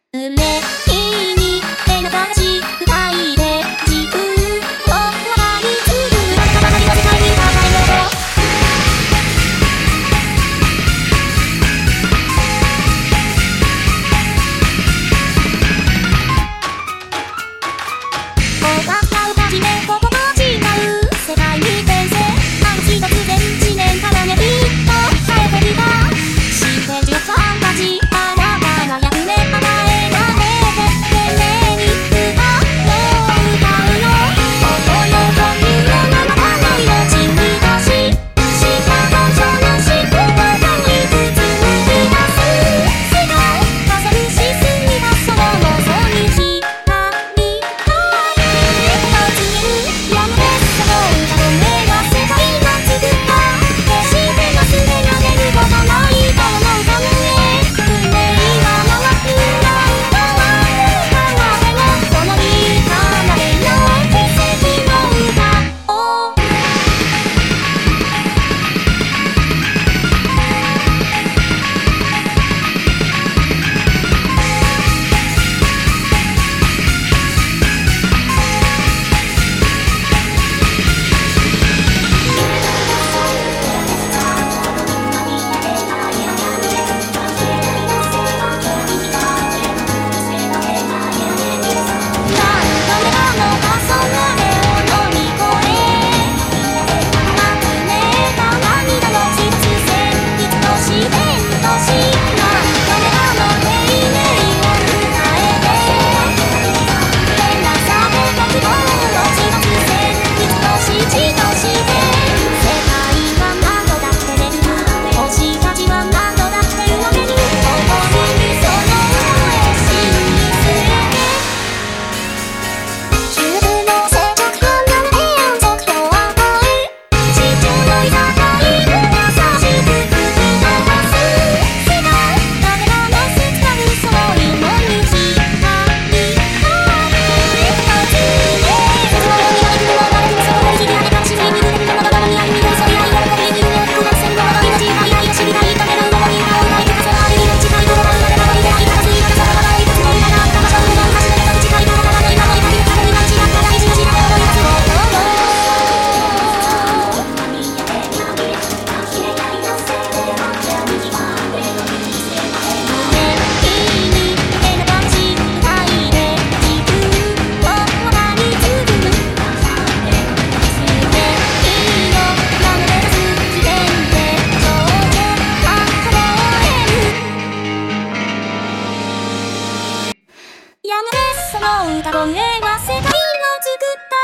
濡れ日に手の形二人で自分を笑いつぶ高鳴りの世界に高いもの終わった歌じめここが違う世界に転生ある日突然一年からねびっと生えてきた新天地のファンタジーあなたが役目与えられて懸命に歌を歌うよ心の本人のままの命に出しした感情のしくまたいくつ生み出す世界加速しすぎたその望み光やがてその歌声は世界を作った